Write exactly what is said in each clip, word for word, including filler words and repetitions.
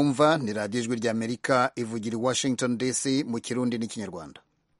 mwumva ni radiyo ijwi ry'Amerika ivugira i Washington D C mu Kirundi n'Ikinyarwanda.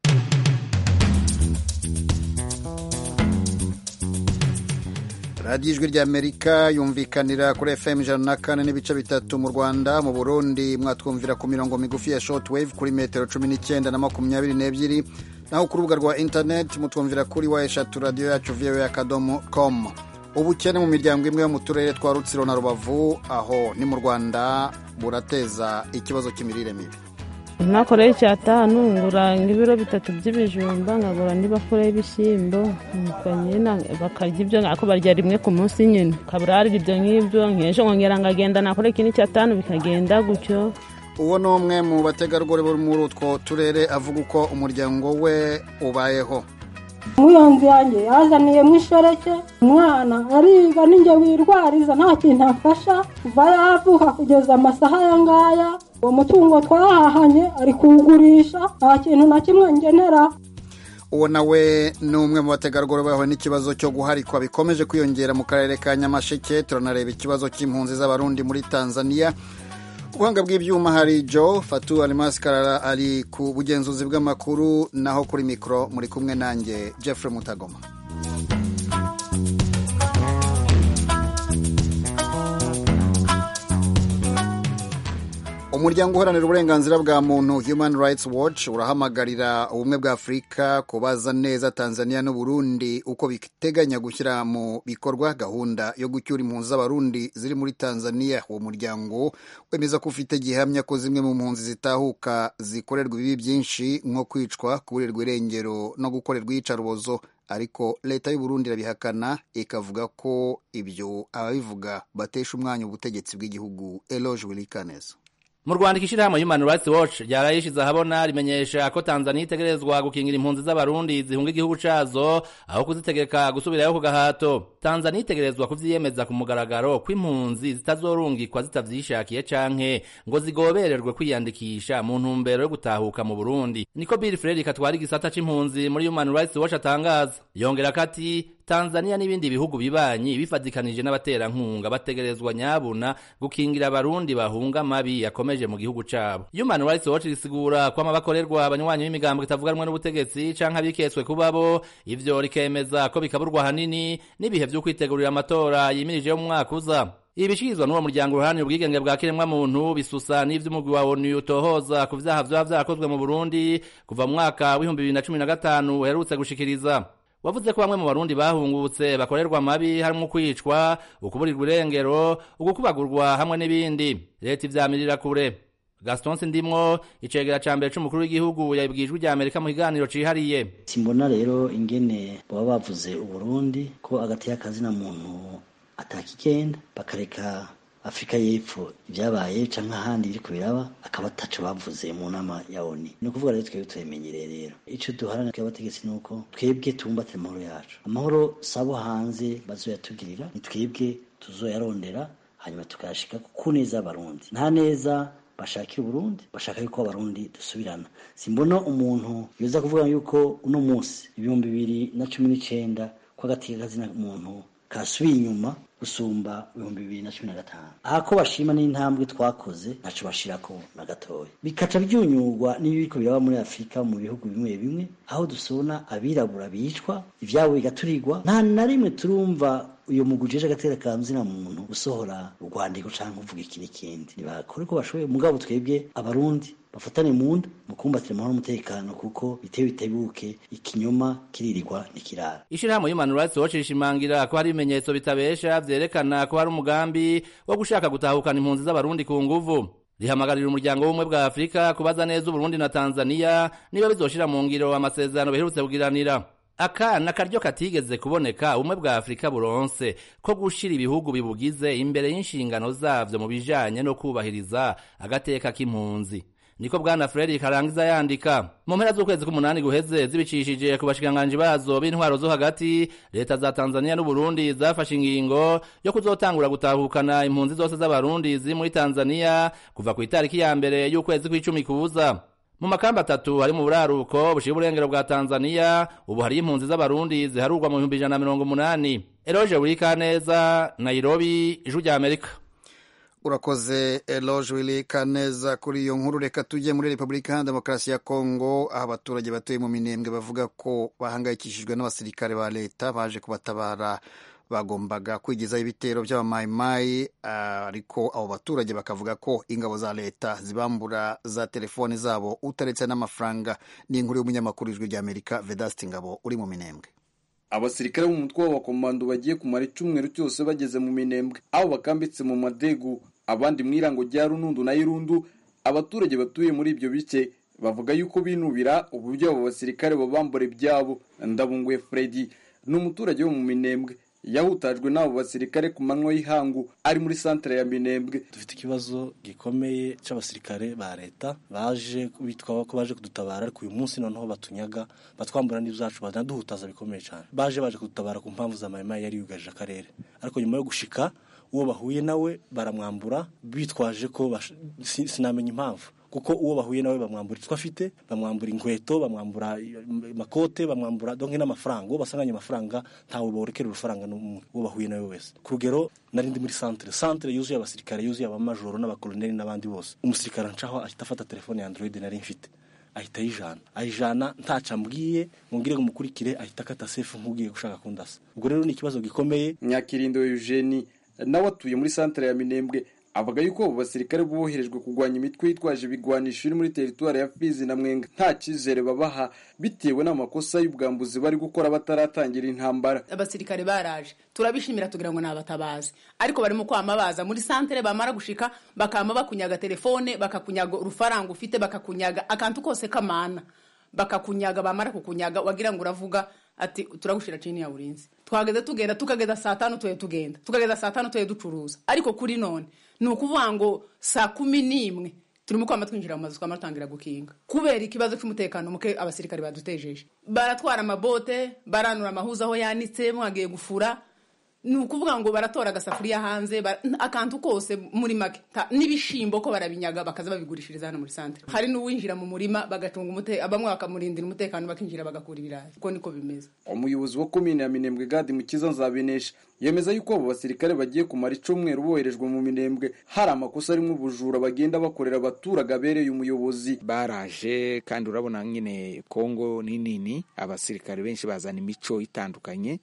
radiyo ijwi ry'Amerika yumvikanira kuri F M ijana na kane n'ibice bitatu mu Rwanda. Mu Burundi mwatwumvira ku mirongo migufi ya shortwave kuri metero cumi n'icyenda na makumyabiri n'ebyiri, naho ku rubuga rwa internet mutwumvira kuri wa eshatu radiyo yacu voa akadomo com. Ubukene mu miryango imwe yo mu turere twa Rutsiro na Rubavu aho ni mu Rwanda burateza ikibazo cy'imirire mibi. nakoreye icyatanu ngura ibiro bitatu by'ibijumba nkagura n'ibakure y'ibishyimbo nuko nyine bakarya ibyo ngako barya rimwe ku munsi nyine kaburari ibyo nk'ibyo nk'ejo nkongera ngagenda nakore ikindi cyatanu bikagenda gutyo. Uwo ni umwe mu bategarugori bo muri utwo turere avuga uko umuryango we ubayeho. Umuyonzi yanjye yazaniye mu ishoreke umwana ariga ninjye wirwariza nta kintu afasha kuva yavuka kugeza amasaha aya ngaya. Uwo mutungo twahahanye ari kuwugurisha nta kintu na kimwe ngenera. Uwo nawe ni umwe mu bategarugori bahuye n'ikibazo cyo guharikwa bikomeje kwiyongera mu karere ka Nyamasheke. Turanareba ikibazo cy'impunzi z'abarundi muri Tanzania. Ubuhanga bw'ibyuma hari Joe Fatu Almas Karara ari ku bugenzuzi bw'amakuru, naho kuri mikro muri kumwe nanjye Jeffrey Mutagoma. Umuryango uharanira uburenganzira bwa muntu Human Rights Watch urahamagarira ubumwe bwa Afurika kubaza neza Tanzania n'u Burundi uko biteganya gushyira mu bikorwa gahunda yo gucyura impunzi z'abarundi ziri muri Tanzania. Uwo muryango wemeza ko ufite gihamya ko zimwe mu mpunzi zitahuka zikorerwa ibibi byinshi nko kwicwa, kuburirwa irengero no gukorerwa iyicarubozo, ariko leta y'u Burundi irabihakana ikavuga ko ibyo ababivuga batesha umwanya ubutegetsi bw'igihugu. Eloge Wilikaneza. Mu Rwanda ishirahamwe Human Rights Watch ryarayishize ahabona rimenyesha ko Tanzania itegerezwa gukingira impunzi z'abarundi zihunga igihugu cazo aho kuzitegeka gusubirayo ku gahato. Tanzania itegerezwa kuvyiyemeza ku mugaragaro ko impunzi zitazorungikwa zitavyishakiye canke ngo zigobererwe kwiyandikisha mu ntumbero yo gutahuka mu Burundi. Niko Bill Frederick atwara igisata c'impunzi muri Human Rights Watch atangaza. Yongera kati Tanzania n'ibindi bihugu bibanyi bifadikanije n'abaterankunga bategerezwa nyabuna gukingira abarundi bahunga mabi yakomeje mu gihugu cabo. Human Rights Watch risigura ko amabakorerwa abanywanyi b'imigambo itavuganwa n'ubutegetsi canke abiketswe kubabo, ivyo rikemeza ko bikaburwa hanini n'ibihe vyo kwitegurira amatora yimirije mu mwaka uza. Ibishirizwa n'uwo muryango uruhanira ubwigenge bwa kiremwa muntu bisusa n'ivy'umugwi wa O N U utohoza ku vyaha vyoba vyarakozwe mu Burundi kuva mu mwaka w'ibihumbi bibiri na cumi na gatanu uherutse gushikiriza. Wavuze ko bamwe mu barundi bahungutse bakorerwa mabi harimo kwicwa, ukuburirwa irengero, ugukubagurwa hamwe n'ibindi. Leta ivyamirira kure. Gaston Sindimwo icegera ca mbere c'umukuru w'igihugu yabwijwe rya Amerika mu kiganiro cihariye. Simbona rero ingene baba bavuze u Burundi ko agati y'akazi na muntu atakigenda bakareka Afrika y'Epfo ibyabaye canke ahandi biri kubiraba akaba ataco bavuze mu nama ya O N U. Ni ukuvuga rero twebwe twemenyereye rero ico duharana kw'abategetsi nuko twebwe tumbatse amahoro yacu. Amahoro sabo hanze bazoyatugirira, ni twebwe tuzoyarondera hanyuma tukashika ku neza abarundi. Nta neza bashakira Burundi, bashaka yuko abarundi dusubirana. Simbona umuntu yoza kuvuga yuko uno munsi ibihumbi bibiri na cumi n'icenda ko agati y'akazi na muntu kasubiye inyuma gusumba ibihumbi bibiri na cumi na gatanu. Ahako bashima n'intambwe twakoze ntaco bashirako na gatoya. Bikaca byunyurwa n'ibiko biraba muri Afrika mu bihugu bimwe bimwe aho dusona abirabura bicwa, ivyabo bigaturirwa. Nta na rimwe turumva uyo mugujeje agatera kanzi na muntu usohora urwandiko canke uvuga iki n'ikindi. Nibakore ko bashoboye mugabo twebwe abarundi bafatane munda mu kumbatira amahoro n'umutekano kuko bitewe bitebuke ikinyoma kiririrwa nikirara. Ishirahamwe Human Rights Watch rishimangira ko hari ibimenyetso bitabesha vyerekana ko hari umugambi wo gushaka gutahukana impunzi z'abarundi ku nguvu. Rihamagarira umuryango w'ubumwe bwa Afrika kubaza neza u Burundi na Tanzania niba bizoshira mu ngiro amasezerano biherutse kugiranira. Aka nakaryo katigeze kuboneka ubumwe bwa Afrika buronse ko gushira ibihugu bibugize imbere y'inshingano zavyo mu bijanye no kubahiriza agateka k'impunzi. Niko bwana Frederick arangiza yandika. Mu mpera z'ukwezi k'umunani guheze zibicishije ku bashikiranganji bazo b'intwaro zo hagati, leta za Tanzania n'u Burundi zafashe ingingo yo kuzotangura gutahukana impunzi zose z'abarundi ziri muri Tanzania kuva ku itariki ya mbere y'ukwezi kw'icumi kuza. Mu makamba atatu hari mu buraruko bushira uburengero bwa Tanzania, ubu hari impunzi z'abarundi ziharurwa mu bihumbi ijana na mirongo umunani. Eloge Wilikaneza, Nairobi, Ijwi rya Amerika. urakoze Eloge Willy Kaneza kuri iyo nkuru. Reka tujye muri Repubulika ya Demokarasi ya Kongo, aho abaturage batuye mu Minembwe bavuga ko bahangayikishijwe n'abasirikare ba leta baje kubatabara. Bagombaga kwigizaho ibitero by'abamayimayi, ariko abo baturage bakavuga ko ingabo za leta zibambura za telefoni zabo utaretse n'amafaranga. Ni inkuru y'umunyamakuru w'Ijwi ry'Amerika Vedaste Ngabo uri mu Minembwe. Abasirikare mu mutwe w'abakomando bagiye kumara icyumweru cyose bageze mu Minembwe, aho bakambitse mu madegu, abandi mwirango rya Runundu na Irundu. Abaturage batuye muri ibyo bice bavuga yuko binubira uburyo abo basirikare babambura ibyabo. Ndabunguye Freddy n'umuturage wo mu Minembwe yahutajwe n'abo basirikare ku manywa y'ihangu ari muri centre ya Minembwe. Dufite ikibazo gikomeye cy'abasirikare ba leta baje bitwa ko baje kudutabara, ariko uyu munsi noneho batunyaga batwambura n'ibyacu banaduhutaza bikomeye cyane. Baje baje kudutabara ku mpamvu za mayimayi yari yugaje akarere, ariko nyuma yo gushika uwo bahuye nawe baramwambura bitwaje ko sinamenya impamvu, kuko uwo bahuye nawe bamwambura icyo afite, bamwambura inkweto, bamwambura makote, bamwambura donke n'amafaranga. Uwo basanganye amafaranga ntawe borekera urufaranga n'umwe uwo bahuye nawe wese. Kurugero nari ndi muri centre centre yuzuye abasirikare, yuzuye abamajoro n'abakoloneli n'abandi bose. Umusirikare ncaho ahita afata telefone ya Android nari mfite, ahita ayijana ayijana ntaca mbwiye ngire umukurikire, ahita akata safe nk'ugiye gushaka kundasa. Ubwo rero ni ikibazo gikomeye. Nyakirindo Eugenie nawe atuye muri centre ya Minembwe avuga yuko abo basirikare boherejwe kugwanya imitwe yitwaje ibigwanisho iri muri teritwari ya Fizi na Mwenga nta cyizere babaha bitewe n'amakosa y'ubwambuzi bari gukora bataratangira intambara. Abasirikare baraje turabishimira tugira ngo nabatabazi, ariko barimo kwamabaza muri centre, bamara gushika bakama bakunyaga telefone, bakakunyaga urufaranga ufite, bakakunyaga akantu kose kamana, bakakunyaga. Bamara kukunyaga wagira ngo uravuga ati turagushira chini ya urinzi. Twageze tugenda tukageza saa tanu tuye tugenda tukageza saa tanu tuye ducuruza, ariko kuri none nukuvuga ngo saa kumi n'imwe turimo kwama twinjira mu mazu twamatangira gukinga kubera ikibazo cy'umutekano muke. Abasirikare badutejeje, baratwara amabote, baranura amahuza aho yanitse mwagiye gufura. Nukuvuga ngo baratora agasafuriya hanze, akantu kose muri make n'ibishimbo ko barabinyaga bakaza babigurishiriza hano muri centre. Hari n'uwinjira mu murima bagacunga umute abamwe bakamurindira umutekano, bakinjira bagakura ibirayi. Uko niko bimeze. Umuyobozi wa komine ya Minembwe Gadi Mukiza Nzabinesha yemeza yuko abo basirikare bagiye kumara icumweru boherejwe mu Minembwe hari amakosa arimo ubujura bagenda bakorera abaturage abereye umuyobozi. Baraje kandi urabona nyine Kongo ni nini, abasirikare benshi bazana imico itandukanye.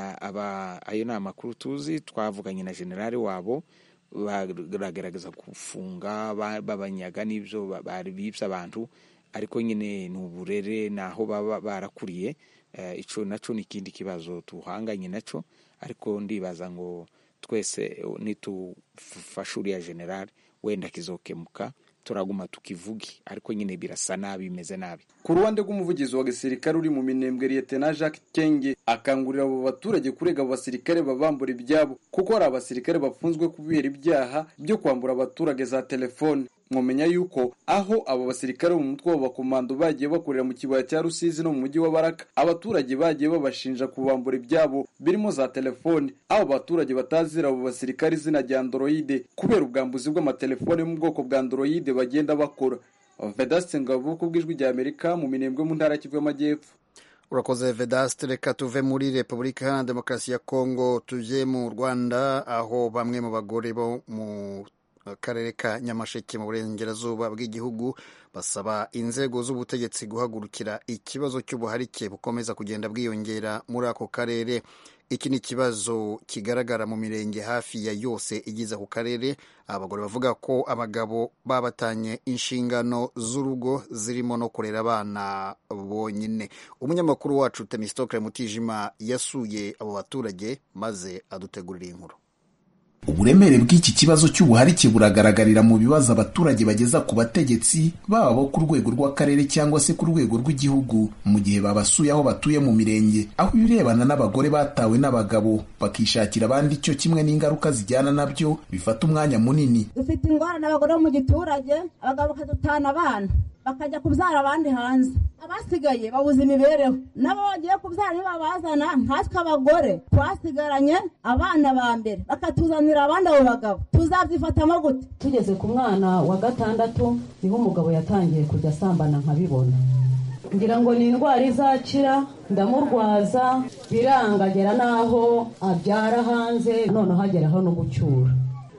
Aba ayo nama makuru tuzi twavuganye na generale wabo, baragerageza kufunga babanyaga n'ibyo bari bibye abantu, ariko nyine n'uburere naho baba barakuriye. Ico naco nikindi kibazo tuhanganye naco, ariko ndibaza ngo twese nitufashuriya generale wenda kizokemuka, turaguma tukivugi, ariko nyine birasa nabi, bimeze nabi. Ku ruhande rw'umuvugizi wa gisirikare uri mu Minembwe Lieutenant Jacques Kenge akangurira abo baturage kurega abo basirikare babambura ibyabo, kuko ari abasirikare bafunzwe kubera ibyaha byo kwambura abaturage za telefone. Mwomenya yuko aho abo basirikare mu mutwe w'abakomando bagiye bakorera mu kibaya cya Rusizi no mu mujyi wa Baraka, abaturage bagiye babashinja kubambura ibyabo birimo za telefone, aho abaturage batazira abo basirikare izina rya Android kubera ubwambuzi bw'amatelefone mu bwoko bwa Android bagenda bakora. Vedaste Ngabo kubw'Ijwi rya Amerika mu Minembwe mu ntara y'Kivu y'Amajyepfo. Urakoze Vedaste. Reka tuve muri Repubulika ya Demokarasi ya Kongo tuje mu Rwanda, aho bamwe mu bagore bo mu akarere ka Nyamasheke mu burengerazuba bw'igihugu basaba inzego z'ubutegetsi guhagurukira ikibazo cy'ubuharike bukomeza kugenda bwiyongera muri ako karere. Iki ni ikibazo kigaragara mu mirenge hafi ya yose igize ako karere. Abagore bavuga ko abagabo babatanye inshingano z'urugo zirimo no kurera abana bonyine. Umunyamakuru wacu Temistokle Mutijima yasuye abo baturage maze adutegurira inkuru. Uburemere bw'iki kibazo cy'ubuharike buragaragarira mu bibazo abaturage bageza ku bategetsi baba bo ku rwego rw'akarere cyangwa se ku rwego rw'igihugu mu gihe babasuye aho batuye mu mirenge, aho ibirebana n'abagore batawe n'abagabo bakishakira abandi cyo kimwe n'ingaruka zijyana nabyo bifata umwanya munini. Dufite ingorane n'abagore mu giturage, abagabo bakadutana abana bakajya kubyara abandi hanze, abasigaye babuze imibereho, nabo bagiye kubyara ntibabazana. Nkatwe abagore twasigaranye abana ba mbere bakatuzanira abandi abo bagabo, tuzabyifatamo gute? Tugeze ku mwana wa gatandatu niho umugabo yatangiye kujya asambana nkabibona, ngira ngo ni indwara izakira, ndamurwaza birangagera naho abyara hanze, none hageraho no gucyura.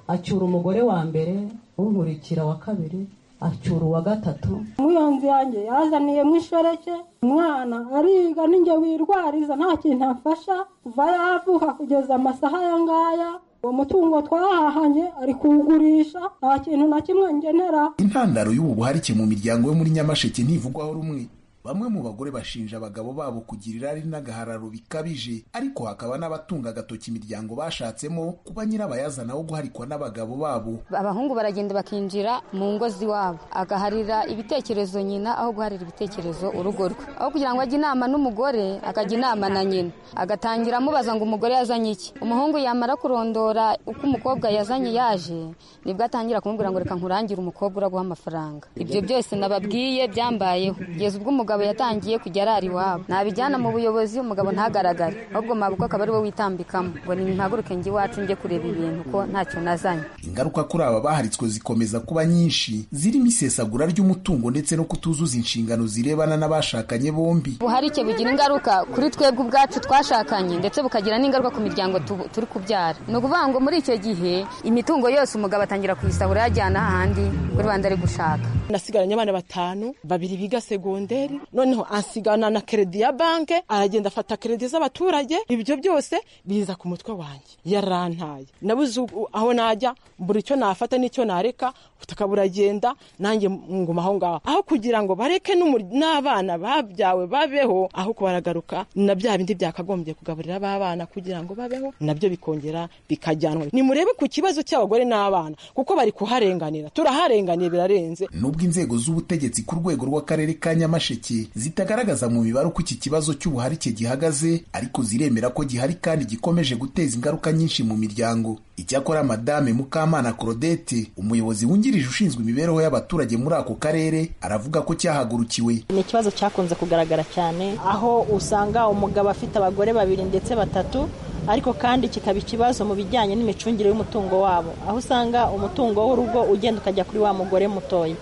acyura umugore wa mbere, unkurikira wa kabiri, acyura uwa gatatu. Umuyonzi yanjye yazaniye mu ishoreke, umwana ariga ninjye wirwariza nta kintu afasha, kuva yavuka kugeza amasaha ya ngaya uwo mutungo twahahanye ari kuwugurisha, nta kintu na kimwe ngenera. Intandaro y'ubu buharike mu miryango yo muri Nyamasheke ntivugwaho rumwe. Bamwe mu bagore bashinja abagabo babo kugira irari n'agahararo bikabije, ariko hakaba n'abatunga agatoki imiryango bashatsemo kuba nyirabayazana wo guharikwa n'abagabo babo. Abahungu baragenda bakinjira mu ngo z'iwabo, agaharira ibitekerezo nyina aho guharira ibitekerezo urugo rwe. Aho kugira ngo ajye inama n'umugore, akajya inama na nyina, agatangira amubaza ngo umugore yazanye iki. Umuhungu yamara kurondora uko umukobwa yazanye yaje, nibwo atangira kumubwira ngo reka nkurangire umukobwa uraguha amafaranga. Ibyo byose nababwiye byambayeho, kugeza ubwo umugabo yatangiye kujya arara iwabo. Nabijyana mu buyobozi umugabo ntagaragare, ahubwo mabuko akaba ari we witambikamo ngo nimpaguruke njye iwacu njye kureba ibintu ko ntacyo nazanye. Ingaruka kuri aba baharitswe zikomeza kuba nyinshi, zirimo isesagura ry'umutungo ndetse no kutuzuza inshingano zirebana n'abashakanye bombi. Buharike bugira ingaruka kuri twebwe ubwacu twashakanye, ndetse bukagira n'ingaruka ku miryango turi kubyara. Ni ukuvuga ngo muri icyo gihe imitungo yose umugabo atangira kuyisahura yajyana ahandi kuri bandi ari gushaka. Nasigaranye abana batanu, babiri biga segonderi, noneho ansigana na kredi ya banke, aragenda afata kredi z'abaturage. Ibyo byose biza ku mutwe wanjye, yarantaye. Nabuze aho najya, buri cyo nafata n'icyo nareka, ubutaka buragenda, nanjye nguma aho ngaho. Aho kugira ngo bareke n'abana babyawe babeho, aho kubaragaruka na bya bindi byakagombye kugaburira abana kugira ngo babeho, nabyo bikongera bikajyanwa. Nimurebe ku kibazo cy'abagore n'abana, kuko bari kuharenganira, turaharenganiye birarenze. Nubwo inzego z'ubutegetsi ku rwego rw'akarere ka Nyamasheke zitagaragaza mu mibare uko iki kibazo cy'ubuharike gihagaze, ariko ziremera ko gihari kandi gikomeje guteza ingaruka nyinshi mu miryango. Icyakora Madame Mukamana Claudette, umuyobozi wungirije ushinzwe imibereho y'abaturage muri ako karere, aravuga ko cyahagurukiwe. Ni ikibazo cyakunze kugaragara cyane, aho usanga umugabo afite abagore babiri ndetse batatu, ariko kandi kikaba ikibazo mu bijyanye n'imicungire y'umutungo wabo, aho usanga umutungo w'urugo ugenda ukajya kuri wa mugore mutoya.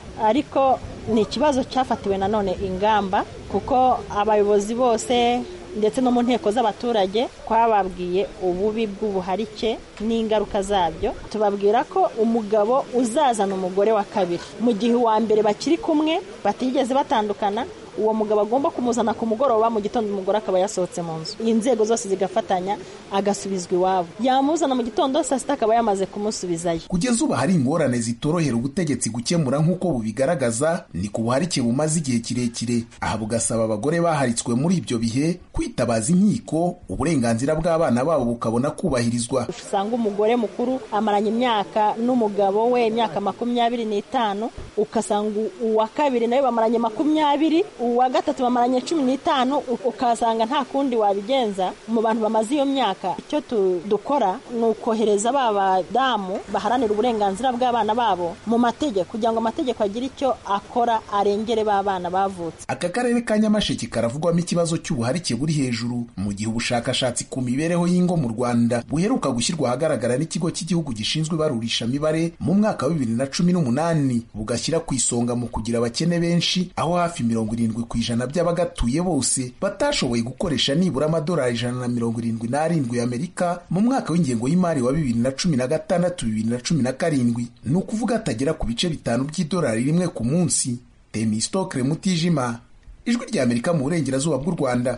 Ariko ni ikibazo cyafatiwe nanone ingamba, kuko abayobozi bose ndetse no mu nteko z'abaturage twababwiye ububi bw'ubuharike n'ingaruka zabyo. Tubabwira ko umugabo uzazana umugore wa kabiri mu gihe uwa mbere bakiri kumwe batigeze batandukana, uwo mugabo agomba kumuzana ku mugoroba, mu gitondo umugore akaba yasohotse mu nzu. Inzego zose zigafatanya agasubizwa iwabo, yamuzana mu gitondo saa sita akaba yamaze kumusubizayo. Kugeza ubu hari ingorane zitorohera ubutegetsi gukemura nk'uko bubigaragaza, ni ku buharike bumaze igihe kirekire. Aha bugasaba abagore baharitswe muri ibyo bihe kwitabaza inkiko, uburenganzira bw'abana babo bukabona kubahirizwa. Usanga umugore mukuru amaranye imyaka n'umugabo we imyaka makumyabiri n'itanu, ukasanga uwa kabiri nawe bamaranye makumyabiri, uwa gatatu bamaranye cumi n'itanu, ukasanga nta kundi wabigenza mu bantu bamaze iyo myaka. Icyo dukora ni ukohereza ba badamu baharanira uburenganzira bw'abana babo mu mategeko, kugira ngo amategeko agire icyo akora arengere ba bana bavutse. Aka karere ka Nyamasheke karavugwamo ikibazo cy'ubuharike buri hejuru, mu gihe ubushakashatsi ku mibereho y'ingo mu Rwanda buheruka gushyirwa ahagaragara n'ikigo cy'igihugu gishinzwe ibarurisha mibare mu mwaka wa bibiri na cumi n'umunani, bugashyira ku isonga mu kugira abakene benshi, aho hafi mirongo irindwi ku ijana by'abagatuye bose batashoboye gukoresha nibura amadolari ijana na mirongo irindwi n'arindwi y'Amerika mu mwaka w'ingengo y'imari wa bibiri na cumi na gatandatu bibiri na cumi na karindwi, ni ukuvuga atagera ku bice bitanu by'idolari rimwe ku munsi. Temistokle Mutijima, Ijwi ry'Amerika mu burengerazuba bw'u Rwanda.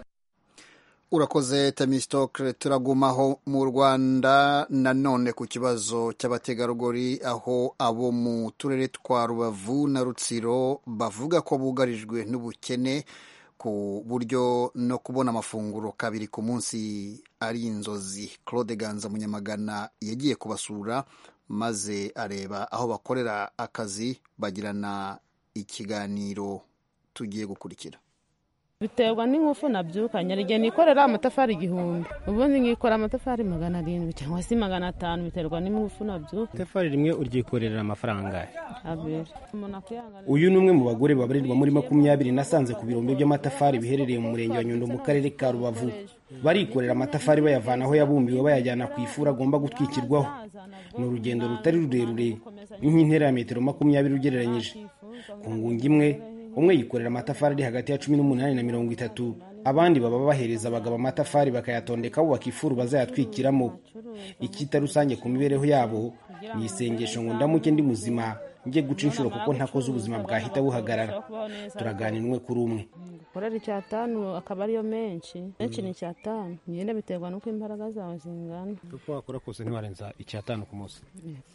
Urakoze Temistokle. Turagumaho mu Rwanda nanone ku kibazo cy'abategarugori, aho abo mu turere twa Rubavu na Rutsiro bavuga ko bugarijwe n'ubukene ku buryo no kubona amafunguro kabiri ku munsi ari inzozi. Claude Ganza Munyamagana yagiye kubasura maze areba aho bakorera akazi, bagirana ikiganiro tugiye gukurikira. Biterwa n'ingufu nabyukanye, rige nikorera amatafari igihumbi, ubundi nkikora amatafari magana arindwi cyangwa se magana atanu, biterwa n'ingufu nabyuka. Itafari rimwe uryikorera amafaranga abiri. Uyu ni umwe mu bagore babarirwa muri makumyabiri nasanze ku birombe by'amatafari biherereye mu murenge wa Nyundo mu karere ka Rubavu. Barikorera amatafari bayavana aho yabumbiwe bayajyana ku ifuru agomba gutwikirwaho. Ni urugendo rutari rurerure, nk'intera ya metero makumyabiri ugereranyije. Ku ngungi imwe umwe yikorera amatafari ari hagati ya cumi n'umunani na mirongo itatu, abandi baba bahereza abagabo amatafari bakayatondeka bubaka ifuru bazayatwikiramo. Icyita rusange ku mibereho yabo ni isengesho ngo ndamuke ndi muzima njye guca inshuro kuko ntakoze ubuzima bwahita buhagarara. Turaganira umwe kuri umwe. Korera icyatanu akaba ariyo menshi menshi ni icyatanu nyine biterwa nuko imbaraga zawe zingana. Uko wakora kose ntiwarenza icyatanu ku munsi.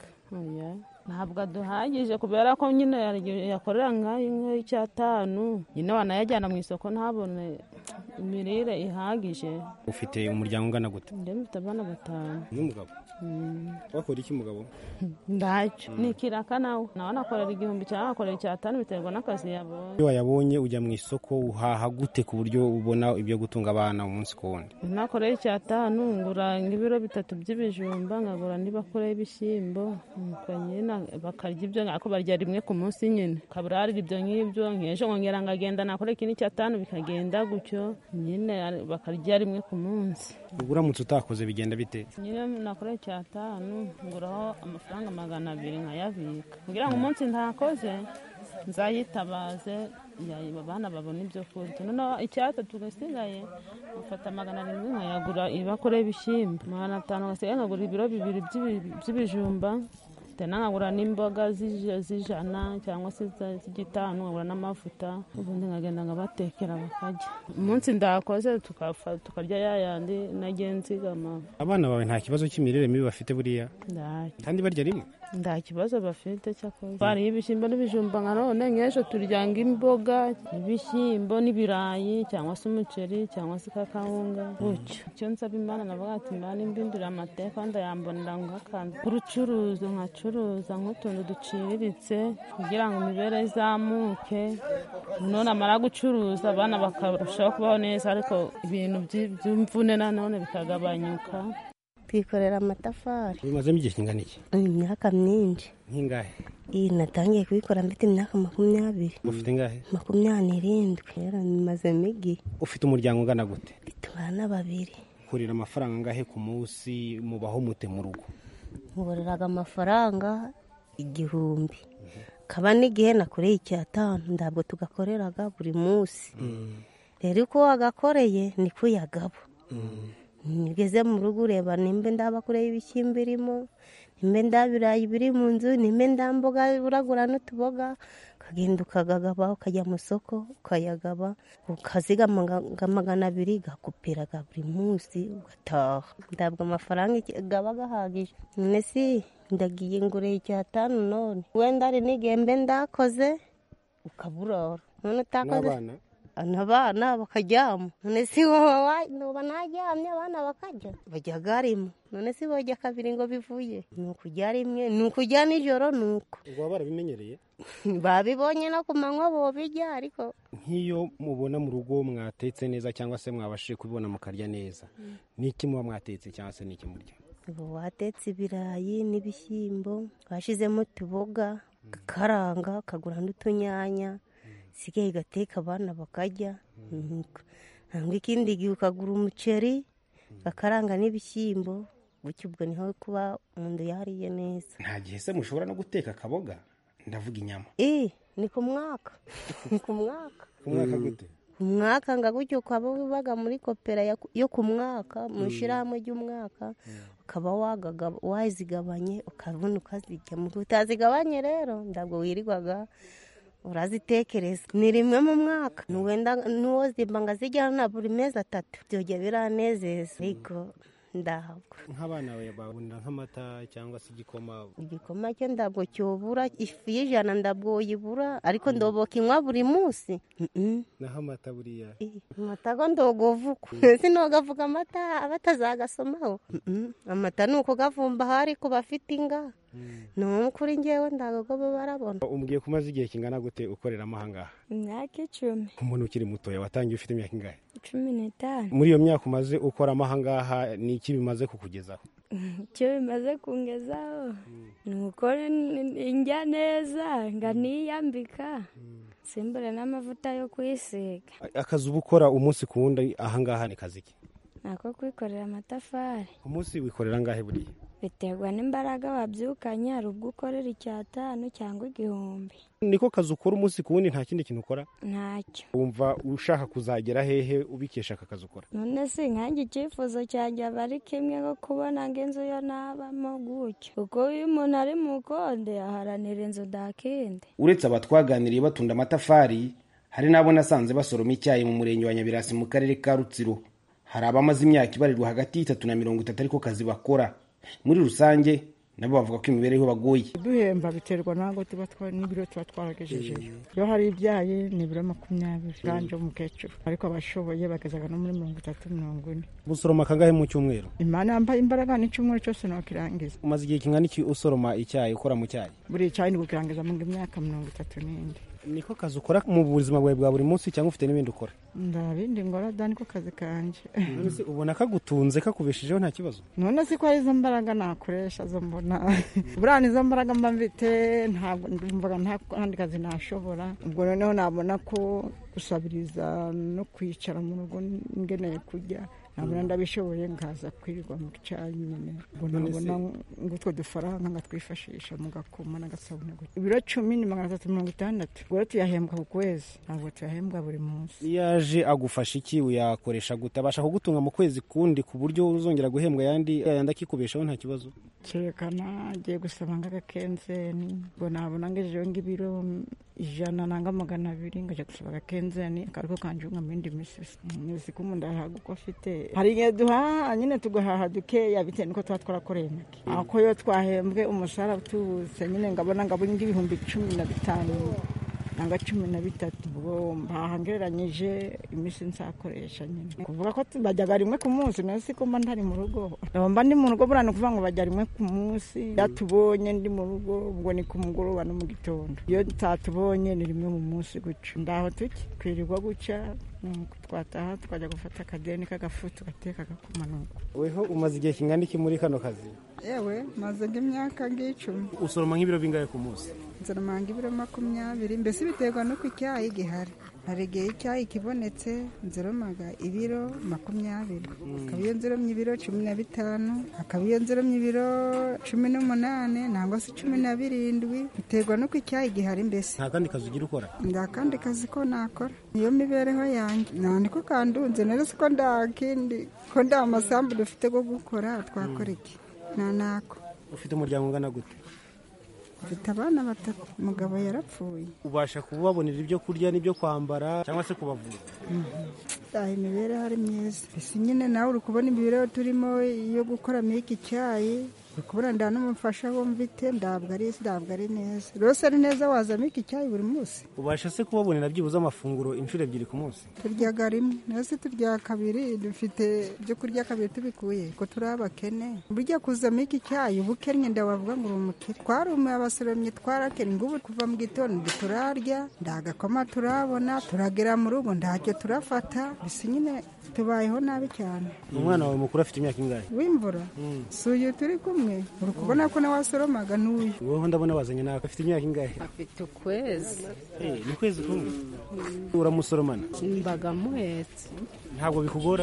Oya ntabwo duhagije kubera ko nyine yakorera nk'icyatanu nyine wanayajyana mu isoko ntabone imirire ihagije. Ufite umuryango ungana gute? Njye mfite abana batanu. N'umugabo? Wakora iki mugabo? Ndacyo ni kiraka nawe nawe nakorera igihumbi cyangwa akorera icyatanu biterwa n'akazi yabonye. Iyo wayabonye ujya mu isoko uhaha gute ku buryo ubona ibyo gutunga abana umunsi ku wundi? Nakorera icyatanu ngura nk'ibiro bitatu by'ibijumba nkagura nibakoreye ibishyimbo nuko nyine bakarya ibyo ako barya rimwe ku munsi nyine kaburari ibyo nk'ibyo nk'ejo nkongera ngagenda nakora ikindi cyatanu bikagenda gutyo nyine bakarya rimwe ku munsi. Uramutse utakoze bigenda bite? Nyine nakora icyatanu nguraho amafaranga magana abiri nkayabika kugira ngo umunsi ntakoze nzayitabaze abana babona ibyo kurya. Noneho icyatatu gasigaye ufata magana arindwi nkayagura ibakoreye ibishyimbo magana atanu gasigaye nkagura ibiro bibiri by'ibijumba nkagura n'imboga z'ijana cyangwa se z'igitanu nkagura n'amavuta ubundi nkagenda nkabatekera bakarya. Umunsi ndakoze tukarya yayandi nagiye nzigama. Abana bawe nta kibazo cy'imirire mibi bafite buriya? Ndacyo. Kandi barya rimwe? Nta kibazo bafite cyakoze. Bariye ibishyimbo n'ibijumba nka none nk'ejo turyanga imboga ibishyimbo n'ibirayi cyangwa se umuceri cyangwa se kakawunga gutyo. Icyo nsaba Imana navuga ati Imana imbindurire amateka ndayambonera nk'akantu k'urucuruzo nkacuruza nk'utuntu duciriritse kugira ngo imibereho izamuke none amara gucuruza abana bakarushaho kubaho neza ariko ibintu by'imvune nanone bikagabanyuka. Twikorera amatafari. Bimazemo igihe kingana iki? Imyaka myinshi. Nk'ingahe? Iyi natangiye kubikora mfite imyaka makumyabiri. Ufite ingahe? Makumyabiri n'irindwi. Rero nimazemo igihe. Ufite umuryango ungana gute? Mfite abana babiri. Ukorera amafaranga angahe ku munsi mubaho mute mu rugo? Nkoreraga amafaranga igihumbi. Kaba n'igihe nakoreye icyatanu ntabwo tugakoreraga buri munsi. Rero uko wagakoreye niko yagabo. Nigeze mu rugo ureba nimba ndabakoreye ibishyimbo birimo nimba ndabirayi biri mu nzu nimba ndamboga uragura n'utuboga ukagenda ukagagaba ukajya mu soko ukayagaba ukazigama magana abiri gakupiraga buri munsi ugataha. Ndabwo amafaranga gaba gahagije. None si ndagiye ngureye icyatanu none wenda ari n'igembe ndakoze ukaburora none utakoze abana bakaryama. None si wowe nuba naryamye abana bakarya bajya garimo. None si bojya kabiri ngo bivuye ni ukujya rimwe ni ukujya nijoro nuko. Ubwo barabimenyereye? Babibonye no ku manywa bobijya ariko nk'iyo mubona mu rugo mwatetse neza cyangwa se mwabashije kubibona mukarya neza niki muba mwatetse cyangwa se niki murya? Watetse ibirayi n'ibishyimbo twashizemo utuboga karanga kagura n'utunyanya sigaye gateka abana bakarya. Ntabwo ikindi gihe ukagura umuceri gakaranga n'ibishyimbo gutyo ubwo niho kuba umuntu yariye neza. Nta gihe se mushobora no guteka akaboga? Ndavuga inyama. Eh ni ku mwaka. Ni ku mwaka. Ku mwaka gute? Ku mwaka nga gutyo ukaba ubaga muri kopera yo ku mwaka mu shirahamwe ry'umwaka ukaba wagaga wazigabanye ukabona ukazijya mu utazigabanye rero ndabwo wirirwaga urazitekereza. Ni rimwe mu mwaka nuwenda nuwo zimbanga zijyana buri mezi atatu byojya biranezeza ariko ndahabwa. Nk'abana babona nk'amata cyangwa se igikoma? Igikoma cyo ndabwo cyobura ifu y'ijana ndabwo yibura ariko ndoboka inywa buri munsi. Naho amata buriya? Amata go ndogovuko sinogavuga amata abatazagasomaho. Amata nuko gavumba hari ko bafite inga no kuri ngewe ndagago barabona. Umbwiye kumaze igihe kingana gute ukorera amahanga? Imyaka icumi. Umuntu ukiri mutoya watangiye ufite imyaka ingahe? Cumi n'itanu. Muri iyo myaka umaze ukora amahanga ni iki bimaze kukugezaho? Icyo bimaze kungezaho ni uko njya neza nganiyambika simbure n'amavuta yo kwisiga. Akazi uba ukora umunsi ku wundi ahangaha ni kazi ki? Nako kwikorera amatafari. Umunsi wikorera angahe buriya? biterwa n'imbaraga wabyukanye, hari ubwo ukorera icyatanu cyangwa igihumbi. Niko kazi ukora umunsi ku wundi, nta kindi kintu ukora? Ntacyo. Wumva ushaka kuzagera hehe ubikesha aka kazi ukora? None si nkanjye icyifuzo cyanjye aba ari kimwe ko kubona ngo inzu yo nabamo gutyo, kuko iyo umuntu ari mu konde aharanira inzu dakinde. Uretse aba twaganiriye batunda amatafari, hari n'abo nasanze basoroma icyayi mu murenge wa Nyabirasi mu karere ka Rutsiro. Hari abamaze imyaka ibarirwa hagati y'itatu na mirongo itatu ariko kazi bakora. Muri rusange nabo bavuga ko imibereho bagoye. Duhemba biterwa nango tuba n'ibiro tuba twaragejeje. Yo hari ibyaye ni ibiro makumyabiri ganje umukecuru, ariko abashoboye bagazaga no muri mirongo itatu mirongo ine. Usoroma kangahe mu cyumweru? Imana yambaye imbaraga n'icyumweru cyose no kirangiza. Umaze igihe kingana iki usoroma icyayi, ukora mu cyayi? Buri cyayi ni gukirangiza mu myaka mirongo itatu n'indi. Niko kazi ukora mu buzima bwawe bwa buri munsi cyangwa ufite n'ibindi ukora? Ndabindi ngora dani ko kazi kanje. None se ubona kagutunze kakubeshejeho nta kibazo? None se ko ari zo mbaraga nakoresha zo mbona. Burani zo mbaraga mba mfite, ntabwo ndumvaga nta kandi kazi nashobora. Ubwo noneho nabona ko gusabiriza no kwicara mu rugo ngeneye kujya, nabona ndabishoboye ngaza kwirirwa mu cyayi nyine. Ubwo nabona ngutwo dufaranga ngatwifashisha mu gakoma n'agasabune. Ibiro cumi ni magana atatu mirongo itandatu. Ubwo tuyahembwa ku kwezi, ntabwo tuyahembwa buri munsi. Yaje agufasha iki, uyakoresha gutabasha kugutunga mu kwezi kundi ku buryo uzongera guhembwa yandi yandi akikubeshaho nta kibazo? Cerekana agiye gusaba ng'agakenzeni, ngo nabona ngejejeho ng'ibiro ijana nanga magana abiri ngaje gusaba agakenzeni kariko kanjunga mu yindi misi. Nisi ko umuntu arahaga uko afite. Hari igihe duhaha nyine tugahaha dukeya bitewe nuko tuba twarakoreye make. Ako yo twahembwe umushahara utubutse nyine ngabona ngabona ibihumbi cumi na bitanu nanga cumi na bitatu. Ubwo mbahangereranyije imisi nsakoresha nyine. Kuvuga ko bajyaga rimwe ku munsi, no si ko mba ntari mu rugo. Ndabamba ndi mu rugo burana kuvuga ngo bajya rimwe ku munsi. Yatubonye ndi mu rugo ubwo ni ku mugoroba no mu gitondo. Iyo tatubonye ni rimwe mu munsi guca. Ndaho tuki kwirirwa guca twataha twajya gufata akadeni k'agafutu gateka gakumanuka. Weho umaze igihe kingana iki muri kano kazi? Yewe maze imyaka ng'icumi. Usoroma nk'ibiro bingahe ku munsi? Nsoroma nk'ibiro makumyabiri, mbese biterwa nuko icyayi gihari. Hari igihe icyayi kibonetse nzoromaga ibiro makumyabiri, hakaba iyo nzoromye ibiro cumi na bitanu, hakaba iyo nzoromye ibiro cumi n'umunane nangwa se cumi na birindwi, biterwa nuko icyayi gihari. Mbese nta kandi kazi ugira ukora? Nda kandi kazi ko nakora, niyo mibereho yanjye. Nta niko kandunze, nero siko ndakindi ko nda amasambu dufite go gukora, twakora iki? Nta nako. Ufite umuryango ungana gute? Mfite abana batatu, umugabo yarapfuye. Ubasha kubabonera ibyo kurya n'ibyo kwambara cyangwa se kubavura? Tahi imibereho ari myiza. Ese nyine nawe uri kubona imibereho turimo iyo gukora iki cyayi, kubura nda n'umufasha wo mvite ndabwo ari ndabwo ari neza. Rose ari neza wazamo iki cyayi buri munsi. Ubasha se kubabonera byibuze amafunguro inshuro ebyiri ku munsi? Turyaga rimwe, nase turya kabiri, dufite byo kurya kabiri tubikuye ko turabakene. Burya kuzamo iki cyayi ubukennye ndabavuga ngo urumukire. Twarume abasoromye twarakene ngubu kuva mu gitondo turarya, ndagakoma turabona, turagera mu rugo ndacyo turafata. Bisi nyine tubayeho nabi cyane. Umwana wawe mukuru afite imyaka ingahe? W'imvura. Suyu turi kumwe. Uri kubona ko nawe wasoromaga n'uyu. Wowe ndabona wazanye nawe afite imyaka ingahe? Afite ukwezi. Eh, ni kwezi kumwe. Uramusoromana? Mbaga muhetse. Ntabwo bikugora?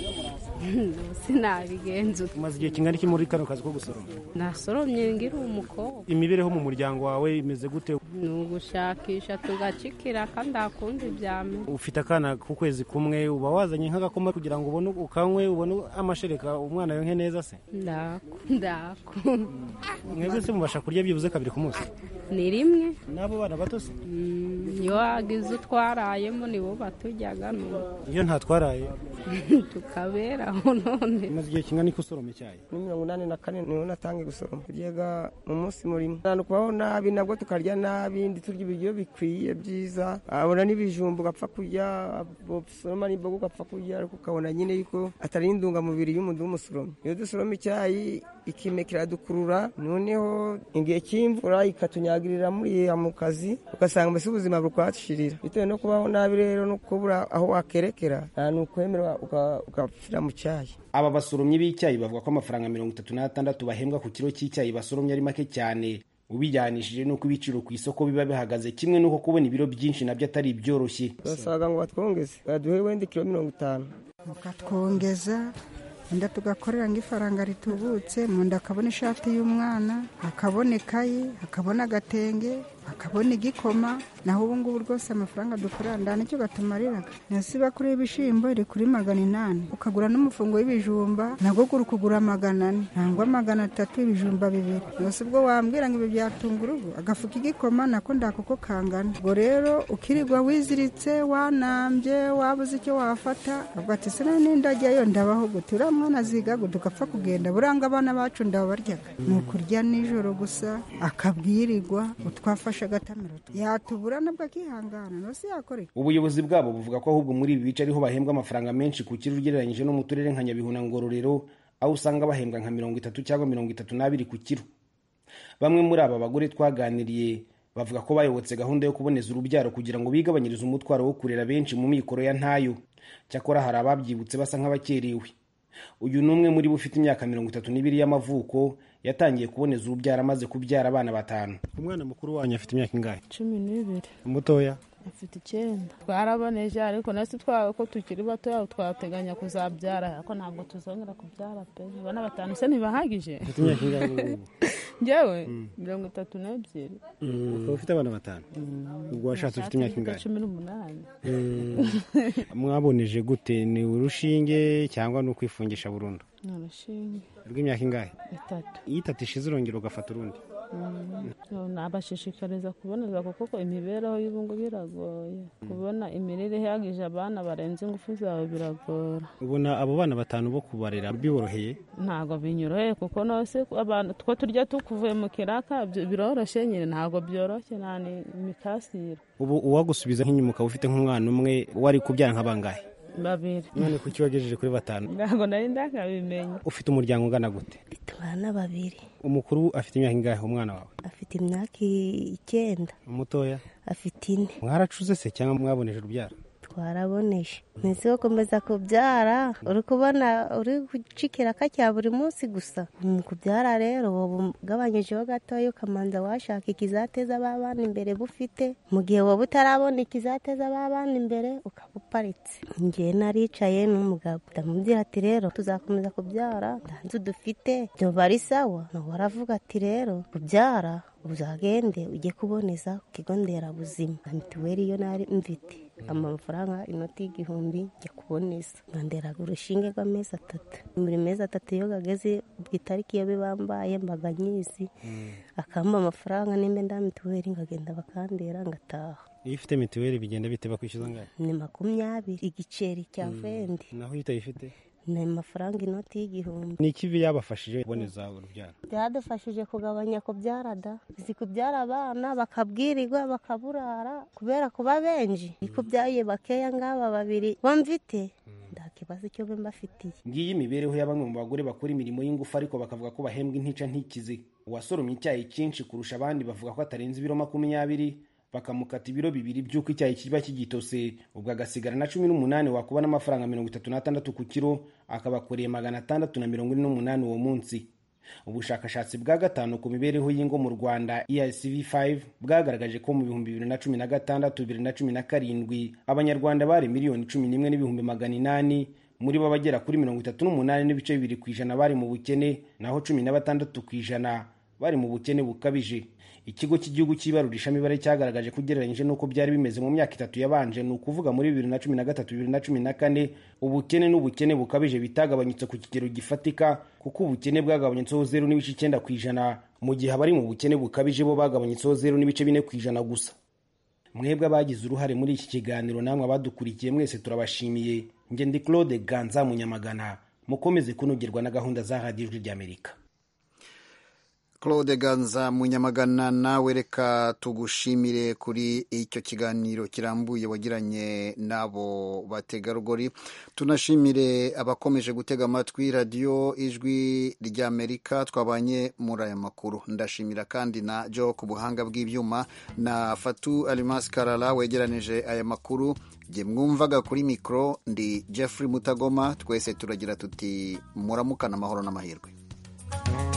Sinabigenza. Umaze igihe kingana iki muri kano kazi ko gusoroma? Nasoromye ngira umukobwa. Imibereho mu muryango wawe imeze gute? Ni ugushakisha tugacikira kandi akunda ibyame. Ufite akana ku kwezi kumwe, uba wazanye nk'agakoma kugira ngo ubone ukanywe, ubone amashereka umwana yonke neza se? Ndako, ndako. Mwebwe se mubasha kurya byibuze kabiri ku munsi? Ni rimwe. Nabo bana bato se? Iyo wagize utwarayemo nibo batujyaga no. Iyo ntatwaraye tukaberaho none. Maze igihe kingana iki usoroma icyayi? Ni mirongo inani na kane niho natangiye gusoroma. Tujyaga mu munsi murimo. Nta kubaho nabi nabwo tukarya nabi, ndi turya ibiryo bikwiye byiza. Abona n'ibijumbu gapfa kurya, bosoroma n'imbogo gapfa kurya, ariko ukabona nyine yuko atari indungamubiri y'umuntu w'umusoroma. Iyo dusoroma icyayi ikime kiradukurura, noneho igihe cy'imvura ikatunyagirira muri mu kazi, ugasanga mbese ubuzima bukwashirira. Bitewe no kubaho nabi rero no kubura aho wakerekera, nta n'ukwemerwa ugapfira mu cyayi. Aba basoromyi b'icyayi bavuga ko amafaranga mirongo itatu n'atandatu bahembwa ku kiro cy'icyayi basoromye ari make cyane, ubijyanishije nuko ibiciro ku isoko biba bihagaze, kimwe nuko kubona ibiro byinshi nabyo atari ibyoroshye. Basaga ngo batwongeze baduhe wenda kilo mirongo itanu mukatwongeza wenda tugakorera nk'ifaranga ritubutse mu nda akabona ishati y'umwana akabona ikayi akabona agatenge akabona igikoma naho ubu ngubu rwose amafaranga dukorera nda nicyo gatumariraga nasiba kuri ibishimbo iri kuri magana inani ukagura n'umufungo w'ibijumba nabwo gura kugura magana ane nangwa magana atatu ibijumba bibiri yose ubwo wambwira ngo ibi byatunga urugo agafuka igikoma nako ndakoko kangana ubwo rero ukirirwa wiziritse wanambye wabuze icyo wafata ubwo ati se n'indajyayo ndabaho gute uriya mwana aziga ngo tugapfa kugenda buranga abana bacu ndabaryaga ni ukurya nijoro gusa akabwirirwa utwafashe agatamiro yatubura nabwo akihangana nose yakoreka. Ubuyobozi bwabo buvuga ko ahubwo muri ibi bice ariho bahembwa amafaranga menshi ku kiro ugereranyije no mu turere nka Nyabihu na Ngororero aho usanga bahembwa nka mirongo itatu cyangwa mirongo itatu n'abiri ku kiro. Bamwe muri aba bagore twaganiriye bavuga ko bayobotse gahunda yo kuboneza urubyaro kugira ngo bigabanyirize umutwaro wo kurera benshi mu mikoro ya ntayo. Cyakora hari ababyibutse basa nk'abakerewe. Uyu numwe muri bo ufite imyaka mirongo itatu n'ibiri y'amavuko yatangiye kuboneza urubyaro amaze kubyara abana batanu. Umwana mukuru wanyu afite imyaka ingahe? cumi n'ibiri. Umutoya afite icyenda. Twaraboneje ariko nasi twawe ko tukiri bato twateganya kuzabyara ariko ntabwo tuzongera kubyara pe. Abana batanu se ntibahagije? Afite imyaka ingahe? Njyewe mirongo itatu n'ebyiri. Ukaba ufite abana batanu? Ubwo washatse ufite imyaka ingahe? cumi n'umunani. Mwaboneje gute? Ni urushinge cyangwa ni ukwifungisha burundu? Ni urushinge. Rw'imyaka ingahe? Itatu. Iyo itatu ishize urongera ugafata urundi? Nabashishikariza kuboneza kuko imibereho y'ubungu biragoye. Kubona imirire ihagije abana barenze ingufu zawe biragora. Ubona abo bana batanu bo kubarera biboroheye? Ntago binyoroheye kuko nose abantu two turya tukuvuye mu kiraka biroroshye nyine ntago byoroshye nani mikasira. Ubu uwagusubiza nk'inyuma ukaba ufite nk'umwana umwe wari kubyara nk'abangahe? Babiri. None kuki wagejeje kuri batanu? Ntago nari ndakabimenya. Ufite umuryango ungana gute? Mfite abana babiri. Umukuru afite imyaka ingahe umwana wawe? Afite imyaka icyenda. Umutoya? Afite ine. Mwaracuze se cyangwa mwaboneje urubyaro? Twaraboneje. Nese gukomeza kubyara uri kubona uri gucikira kacya buri munsi gusa. Mu kubyara rero wabugabanyije gatoya ukamanza washaka ikizateza abana imbere bufite mu gihe wowe utarabona ikizateza abana imbere ukabuparitse. Ngiye naricaye n'umugabo ndamubwira ati rero tuzakomeza kubyara ndanze dufite byo bari sawa no waravuga ati rero kubyara uzagende ujye kuboneza ku kigo nderabuzima mituweli yo nari mfite amafaranga inoti y'igihumbi njya kuboneza nkanderaga urushinge rw'amezi atatu muri mezi atatu iyo gageze bw'itariki iyo bibambaye mbaga nyizi akamba amafaranga nimba nda mituweli ngagenda bakandera ngataha. Iyo ufite mituweli bigenda bite bakwishyuza ngahe? Ni makumyabiri igiceri cya vendi. Naho iyo utayifite? Ni amafaranga inoti y'igihumbi. Ni iki yabafashije kuboneza urubyaro? Byadufashije kugabanya kubyara da. Izi kubyara abana bakabwirirwa bakaburara kubera kuba benji. Ikubyaye bakeya ngaba babiri bamvite. Ndakibazo cyo mbafitiye. Ngiyi imibereho ya bamwe mu bagore bakora imirimo y'ingufu ariko bakavuga ko bahembwa intica ntikize. Uwasoromye icyayi cyinshi kurusha abandi bavuga ko atarenze ibiro makumyabiri. Bakamukata ibiro bibiri by'uko icyayi kiba kigitose ubwo agasigara na cumi n'umunani wakuba n'amafaranga mirongo itatu n'atandatu ku kiro akabakoreye magana atandatu na mirongo ine n'umunani uwo munsi. Ubushakashatsi bwa gatanu ku mibereho y'ingo mu Rwanda E I C V five bwagaragaje ko mu bihumbi bibiri na cumi na gatandatu bibiri na cumi na karindwi abanyarwanda bari miliyoni cumi n'imwe n'ibihumbi magana inani muri bo bagera kuri mirongo itatu n'umunani n'ibice bibiri ku ijana bari mu bukene naho cumi na batandatu ku ijana bari mu bukene bukabije. Ikigo cy'igihugu cy'ibarurishamibare cyagaragaje kugereranyije nuko byari bimeze mu myaka itatu yabanje ni ukuvuga muri bibiri na cumi na gatatu bibiri na cumi na kane ubukene n'ubukene bukabije bitagabanyutse ku kigero gifatika kuko ubukene bwagabanyutseho zero n'ibice icyenda ku ijana mu gihe abari mu bukene bukabije bo bagabanyutseho zero n'ibice bine ku ijana gusa. Mwebwe abagize uruhare muri iki kiganiro namwe abadukurikiye mwese turabashimiye. Nge ndi Claude Ganza Munyamagana mukomeze kunogerwa na gahunda za Radio Ijwi ry'Amerika. Claude Ganza Munyamagana nawe reka tugushimire kuri icyo kiganiro kirambuye wagiranye nabo bategarugori. Tunashimire abakomeje gutega amatwi Radio Ijwi ry'Amerika twabanye muri aya makuru. Ndashimira kandi na Jo ku buhanga bw'ibyuma na Fatu Alimas Karala wegeranije aya makuru. Je mwumvaga kuri mikro ndi Jeffrey Mutagoma twese turagira tuti muramukana amahoro n'amahirwe.